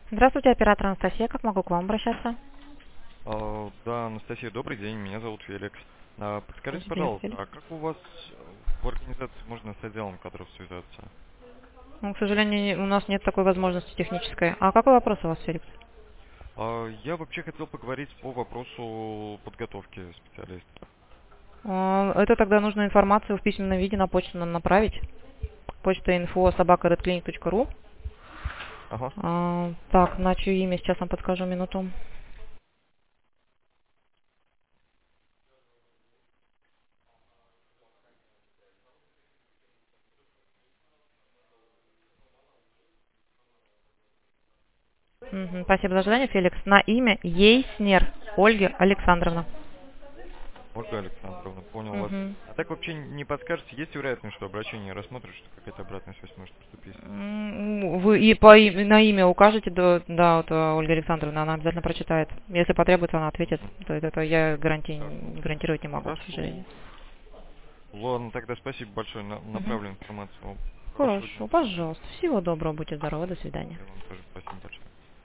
Здравствуйте, оператор Анастасия. Как могу к вам обращаться? Да, Анастасия, добрый день, меня зовут Феликс. Подскажите, Привет, пожалуйста, Феликс. а как у вас в организации можно с отделом кадров связаться? Ну, к сожалению, у нас нет такой возможности технической. А какой вопрос у вас, Феликс? Я вообще хотел поговорить по вопросу подготовки специалистов. Это тогда нужно информацию в письменном виде на почту нам направить. Почта info@redclinic.ru. Ага. Так, на чье имя сейчас вам подскажу минуту. Спасибо за ожидание, Феликс. На имя Ейснер Ольга Александровна. Ольга Александровна, понял вас. Мгм. А так вообще не подскажете, есть вероятность, что обращение рассмотрят, что какая-то обратная связь может поступить? Вы на имя укажете, да, вот Ольга Александровна, она обязательно прочитает. Если потребуется, она ответит. Мгм. То есть это я Так, гарантировать не могу, к хорошо. сожалению. Ладно, тогда спасибо большое, Мгм. направлю информацию. Хорошего дня. Хорошо, пожалуйста. Всего доброго, будьте здоровы, до свидания. И вам тоже спасибо большое.